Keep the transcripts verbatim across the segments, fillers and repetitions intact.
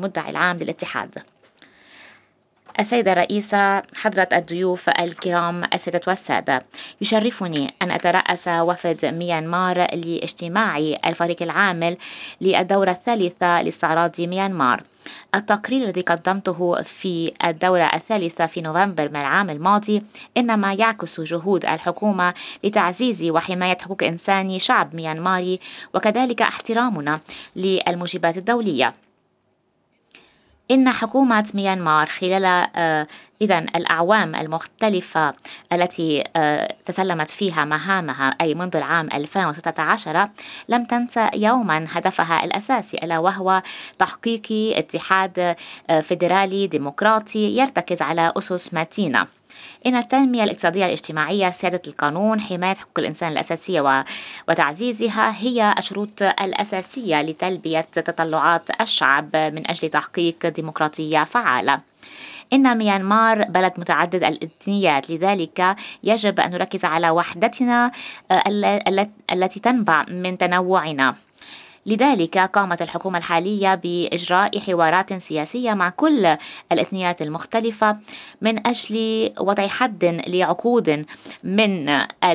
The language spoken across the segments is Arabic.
المدعي العام للاتحاد. السيدة الرئيسة، حضرة الضيوف الكرام، السيدة والسادة، يشرفني أن أترأس وفد ميانمار لاجتماع الفريق العامل للدورة الثالثة لاستعراض ميانمار. التقرير الذي قدمته في الدورة الثالثة في نوفمبر من العام الماضي إنما يعكس جهود الحكومة لتعزيز وحماية حقوق إنسان شعب ميانماري، وكذلك احترامنا للموجبات الدولية. إن حكومة ميانمار خلال آه إذن الأعوام المختلفة التي آه تسلمت فيها مهامها، أي منذ العام ألفين وستة عشر، لم تنسى يوما هدفها الأساسي، ألا وهو تحقيق اتحاد آه فيدرالي ديمقراطي يرتكز على أسس متينة. إن التنمية الاقتصادية الاجتماعية، سيادة القانون، حماية حقوق الإنسان الأساسية وتعزيزها هي الشروط الأساسية لتلبية تطلعات الشعب من أجل تحقيق ديمقراطية فعالة. إن ميانمار بلد متعدد الإثنيات، لذلك يجب أن نركز على وحدتنا التي تنبع من تنوعنا. لذلك قامت الحكومة الحالية بإجراء حوارات سياسية مع كل الإثنيات المختلفة من أجل وضع حد لعقود من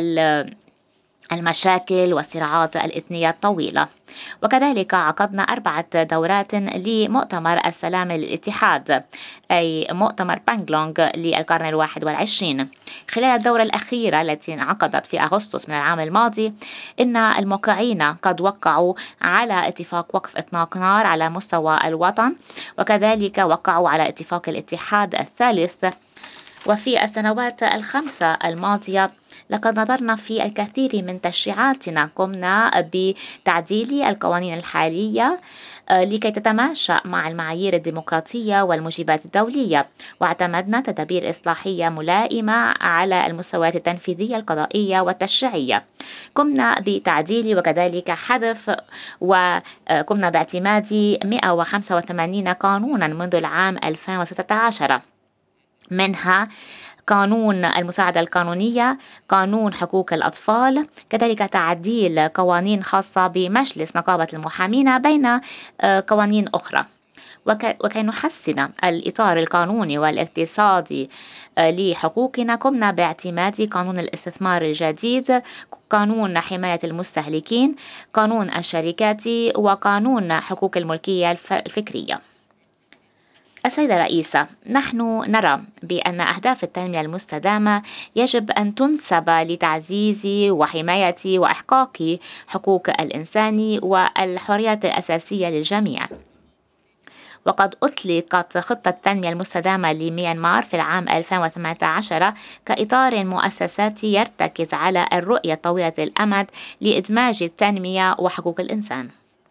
المشاكل والصراعات الإثنية الطويلة. وكذلك عقدنا أربعة دورات لمؤتمر السلام للاتحاد، أي مؤتمر بانغلونغ للقرن الواحد والعشرين. خلال الدورة الأخيرة التي انعقدت في أغسطس من العام الماضي، إن الموقعين قد وقعوا على اتفاق وقف إطلاق نار على مستوى الوطن، وكذلك وقعوا على اتفاق الاتحاد الثالث. وفي السنوات الخمسة الماضية لقد نظرنا في الكثير من تشريعاتنا، قمنا بتعديل القوانين الحالية لكي تتماشى مع المعايير الديمقراطية والموجبات الدولية، واعتمدنا تدابير إصلاحية ملائمة على المستويات التنفيذية، القضائية والتشريعية. قمنا بتعديل وكذلك حذف وقمنا باعتماد مئة وخمسة وثمانين قانونا منذ العام ألفين وستة عشر، منها قانون المساعدة القانونية، قانون حقوق الأطفال، كذلك تعديل قوانين خاصة بمجلس نقابة المحامين، بين قوانين أخرى. وكي نحسن الإطار القانوني والاقتصادي لحقوقنا، قمنا باعتماد قانون الاستثمار الجديد، قانون حماية المستهلكين، قانون الشركات، وقانون حقوق الملكية الفكرية. السيدة الرئيسة، نحن نرى بأن أهداف التنمية المستدامة يجب أن تنسب لتعزيز وحماية وإحقاق حقوق الإنسان والحريات الأساسية للجميع. وقد أطلقت خطة التنمية المستدامة لميانمار في العام ألفين وثمانية عشر كإطار مؤسساتي يرتكز على الرؤية طويلة الأمد لإدماج التنمية وحقوق الإنسان.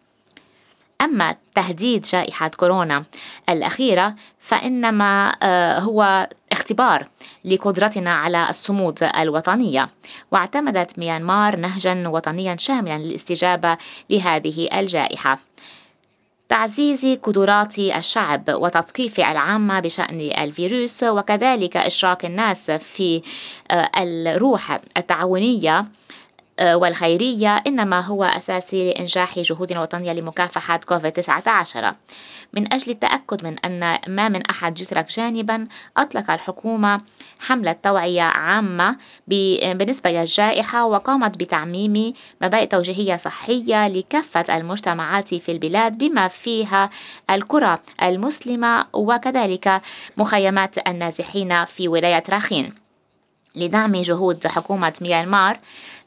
أما تهديد جائحة كورونا الأخيرة فإنما هو اختبار لقدرتنا على الصمود الوطنية، واعتمدت ميانمار نهجا وطنيا شاملا للاستجابة لهذه الجائحة، تعزيز قدرات الشعب وتثقيف العامة بشأن الفيروس، وكذلك إشراك الناس في الروح التعاونية والخيرية، إنما هو أساسي لإنجاح جهودنا الوطنية لمكافحة كوفيد تسعة عشر. من أجل التأكد من أن ما من أحد يترك جانبا، أطلق الحكومة حملة توعية عامة بالنسبة للجائحة، وقامت بتعميم مبادئ توجيهية صحية لكافة المجتمعات في البلاد بما فيها القرى المسلمة وكذلك مخيمات النازحين في ولاية راخين، لدعم جهود حكومة ميانمار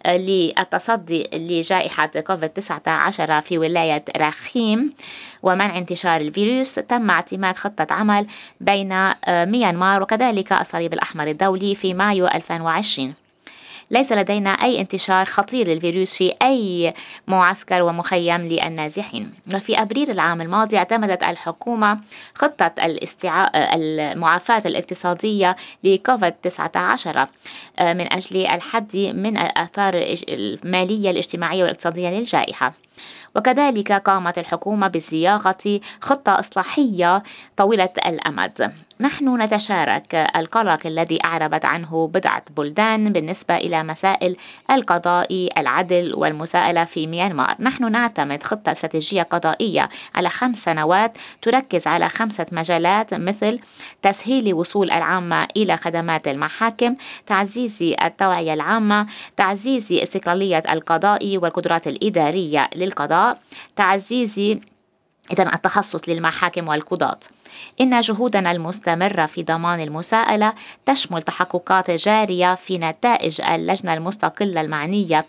للتصدي لجائحة كوفيد تسعة عشر في ولاية راخين ومنع انتشار الفيروس. تم اعتماد خطة عمل بين ميانمار وكذلك الصليب الأحمر الدولي في مايو ألفين وعشرين. ليس لدينا أي انتشار خطير للفيروس في أي معسكر ومخيم للنازحين. وفي أبريل العام الماضي اعتمدت الحكومة خطة الاستعا... المعافاة الاقتصادية لكوفيد تسعة عشر من أجل الحد من الآثار المالية الاجتماعية والاقتصادية للجائحة. وكذلك قامت الحكومة بصياغة خطة إصلاحية طويلة الأمد. نحن نتشارك القلق الذي أعربت عنه بضعة بلدان بالنسبة إلى مسائل القضاء، العدل والمساءلة في ميانمار. نحن نعتمد خطة استراتيجية قضائية على خمس سنوات تركز على خمسة مجالات، مثل تسهيل وصول العامة إلى خدمات المحاكم، تعزيز التوعية العامة، تعزيز استقلالية القضاء والقدرات الإدارية للقضاء، تعزيز إذن التخصص للمحاكم والقضاة. إن جهودنا المستمرة في ضمان المساءلة تشمل تحققات جارية في نتائج اللجنة المستقلة المعنية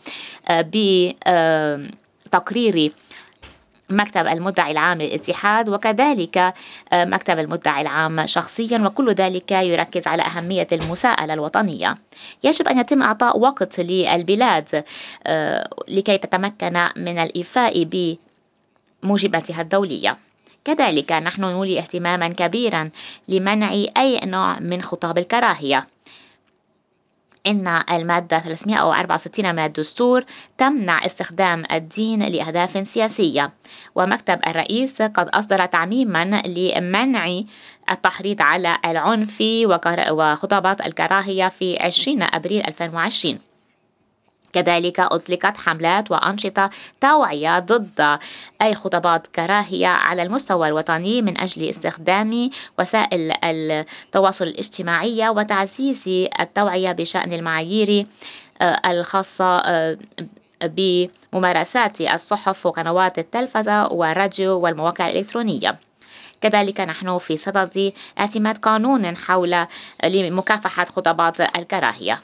بتقرير مكتب المدعي العام للاتحاد، وكذلك مكتب المدعي العام شخصيا، وكل ذلك يركز على أهمية المساءلة الوطنية. يجب أن يتم إعطاء وقت للبلاد لكي تتمكن من الإيفاء بموجباتها الدولية. كذلك نحن نولي اهتماما كبيرا لمنع أي نوع من خطاب الكراهية. إن المادة ثلاثمئة وأربعة وستين من الدستور تمنع استخدام الدين لأهداف سياسية، ومكتب الرئيس قد أصدر تعميما لمنع التحريض على العنف وخطابات الكراهية في عشرين أبريل ألفين وعشرين. كذلك أطلقت حملات وأنشطة توعية ضد أي خطابات كراهية على المستوى الوطني من أجل استخدام وسائل التواصل الاجتماعي وتعزيز التوعية بشأن المعايير الخاصة بممارسات الصحف وقنوات التلفزة والراديو والمواقع الإلكترونية. كذلك نحن في صدد اعتماد قانون حول لمكافحة خطابات الكراهية.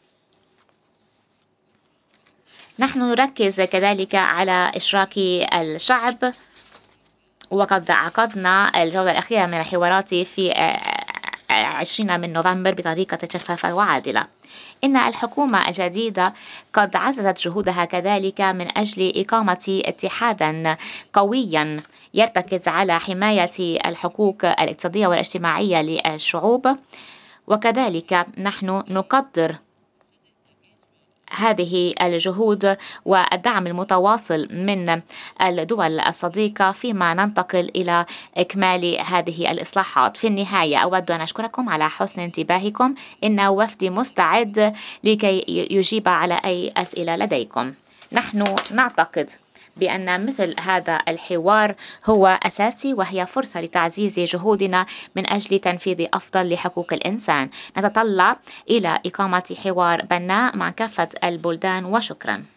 نحن نركز كذلك على إشراك الشعب، وقد عقدنا الجولة الأخيرة من الحوارات في عشرين من نوفمبر بطريقة شفافة وعادلة. إن الحكومة الجديدة قد عززت جهودها كذلك من أجل إقامة اتحادا قويا يرتكز على حماية الحقوق الاقتصادية والاجتماعية للشعوب، وكذلك نحن نقدر هذه الجهود والدعم المتواصل من الدول الصديقة فيما ننتقل إلى إكمال هذه الإصلاحات. في النهاية أود أن أشكركم على حسن انتباهكم. إن وفدي مستعد لكي يجيب على أي أسئلة لديكم. نحن نعتقد بأن مثل هذا الحوار هو أساسي، وهي فرصة لتعزيز جهودنا من أجل تنفيذ أفضل لحقوق الإنسان. نتطلع إلى إقامة حوار بناء مع كافة البلدان، وشكرا.